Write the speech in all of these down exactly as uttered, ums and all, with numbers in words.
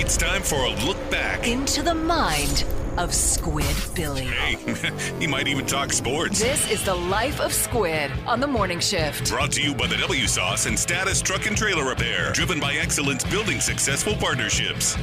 It's time for a look back into the mind of Squid Billy. Hey, he might even talk sports. This is the Life of Squid on the Morning Shift. Brought to you by the W Sauce and Status Truck and Trailer Repair. Driven by excellence, building successful partnerships.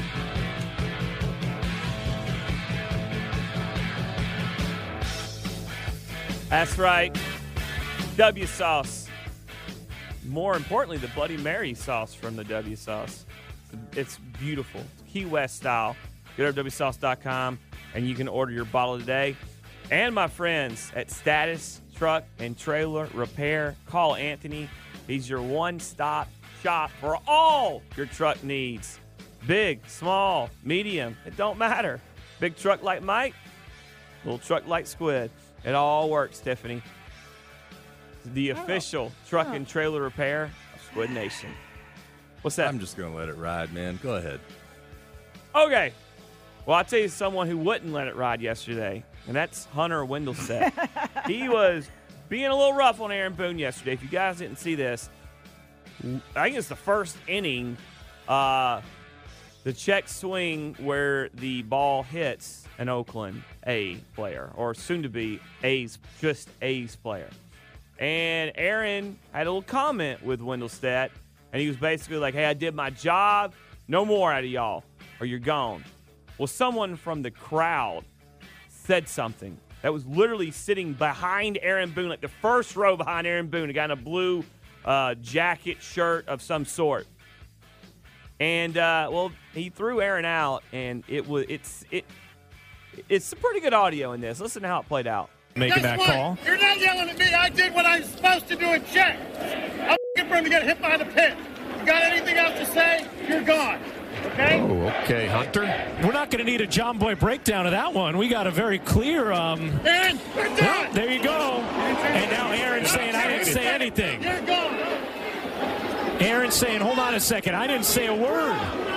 That's right. W Sauce. More importantly, the Bloody Mary sauce from the W Sauce. It's beautiful. It's Key West style. Go to W sauce dot com and you can order your bottle today. And my friends at Status Truck and Trailer Repair, call Anthony. He's your one-stop shop for all your truck needs. Big, small, medium, it don't matter. Big truck like Mike, little truck like Squid. It all works, Tiffany. The official oh. truck and trailer repair of Squid Nation. What's that? I'm just going to let it ride, man. Go ahead. Okay. Well, I'll tell you someone who wouldn't let it ride yesterday, and that's Hunter Wendelstedt. He was being a little rough on Aaron Boone yesterday. If you guys didn't see this, I think it's the first inning, uh, the check swing where the ball hits an Oakland A player, or soon to be A's, just A's player. And Aaron had a little comment with Wendelstedt, and he was basically like, hey, I did my job. No more out of y'all, or you're gone. Well, someone from the crowd said something that was literally sitting behind Aaron Boone, like the first row behind Aaron Boone, a guy in a blue uh, jacket, shirt of some sort. And, uh, well, he threw Aaron out, and it was it's it it's some pretty good audio in this. Listen to how it played out. Making that call. You're not yelling at me. I did what I was supposed to do and check. I'm looking for him to get hit by the pitch. You got anything else to say? You're gone. Okay? Oh, okay, Hunter. We're not going to need a John Boy breakdown of that one. We got a very clear. Um, Aaron, we're done. Well, there you go. And now Aaron's saying I didn't say anything. You're gone. Aaron's saying, hold on a second. I didn't say a word. No,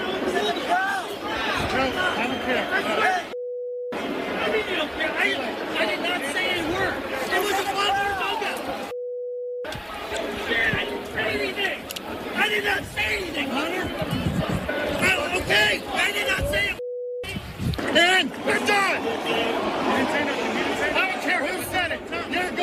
I don't care. I mean, you don't care. I, I did not say any word. It was a fun dugout. I didn't say anything. I did not say anything, Hunter. I, okay, I did not say it. Aaron, we're done. I don't care who said it. You're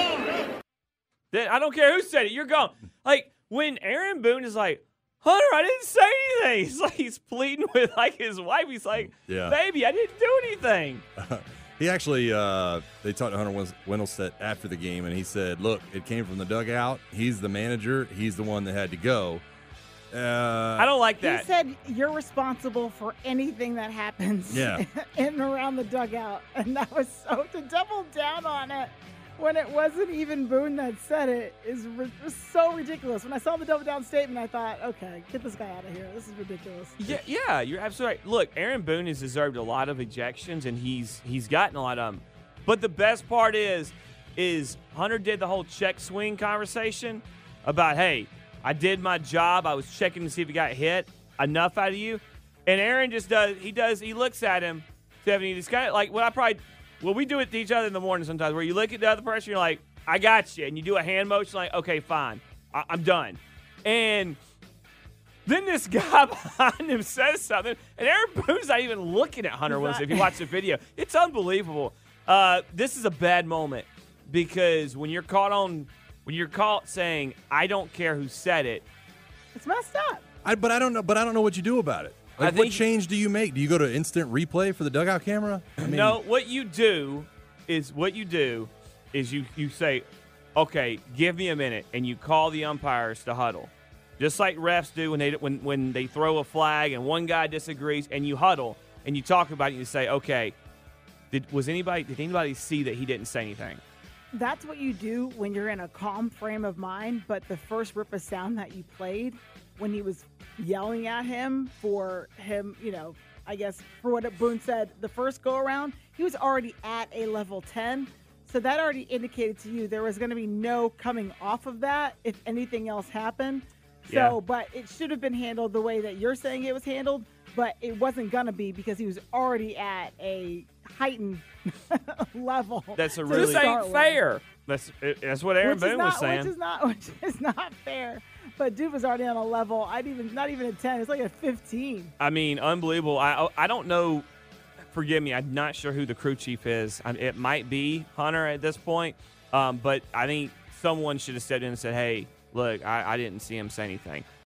gone. I don't care who said it. You're gone. Like, when Aaron Boone is like, Hunter, I didn't say anything. He's like, he's pleading with like his wife. He's like, yeah. baby, I didn't do anything. He actually, uh, they talked to Hunter Wendelstedt after the game, and he said, look, it came from the dugout. He's the manager. He's the one that had to go. Uh, I don't like that. He said you're responsible for anything that happens yeah. in and around the dugout. And that was so, to double down on it when it wasn't even Boone that said it is re- was so ridiculous. When I saw the double down statement, I thought, okay, get this guy out of here. This is ridiculous. Yeah, yeah, you're absolutely right. Look, Aaron Boone has deserved a lot of ejections, and he's he's gotten a lot of them. But the best part is, is Hunter did the whole check swing conversation about, hey, I did my job. I was checking to see if he got hit. Enough out of you. And Aaron just does, he does, he looks at him, Stephanie, just kind of like what I probably, well, we do it to each other in the morning sometimes, where you look at the other person, you're like, I got you. And you do a hand motion like, okay, fine. I- I'm done. And then this guy behind him says something, and Aaron Boone's not even looking at Hunter Wilson if you watch the video. It's unbelievable. Uh, this is a bad moment because when you're caught on, when you're caught saying, I don't care who said it. It's messed up. I, but I don't know. But I don't know what you do about it. Like, what change do you make? Do you go to instant replay for the dugout camera? I mean, no. What you do is what you do is you you say, okay, give me a minute, and you call the umpires to huddle, just like refs do when they when when they throw a flag and one guy disagrees, and you huddle and you talk about it. And you say, okay, did was anybody did anybody see that he didn't say anything? That's what you do when you're in a calm frame of mind, but the first rip of sound that you played when he was yelling at him for him, you know, I guess for what Boone said the first go around, he was already at a level ten. So that already indicated to you there was going to be no coming off of that if anything else happened. So, yeah. But it should have been handled the way that you're saying it was handled, but it wasn't going to be because he was already at a heightened level. That's a really this ain't fair. That's that's what Aaron which Boone not, was saying. Which is not, which is not fair. But Duke was already on a level. I'd even not even a ten. It's like a fifteen. I mean, unbelievable. I I don't know. Forgive me. I'm not sure who the crew chief is. I, it might be Hunter at this point. Um, but I think someone should have stepped in and said, "Hey, look, I, I didn't see him say anything."